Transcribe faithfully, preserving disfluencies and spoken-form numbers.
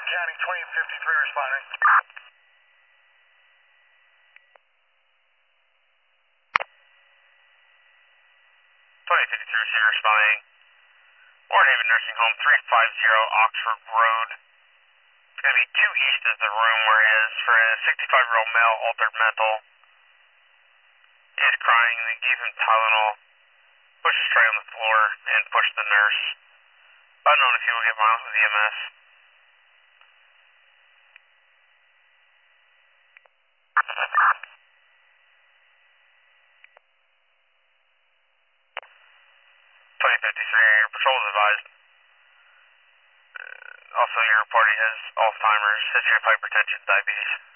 County, twenty fifty-three responding. twenty fifty-three receiver responding. Warhaven Nursing Home, three fifty Oxford Road. It's going to be due east of the room where he is for a sixty-five-year-old male, altered mental. He is crying, and they gave him Tylenol, pushed his tray on the floor, and pushed the nurse. Unknown if he will get miles with E M S. twenty fifty-three, your patrol is advised. Uh, also, your party has Alzheimer's, history of hypertension, diabetes.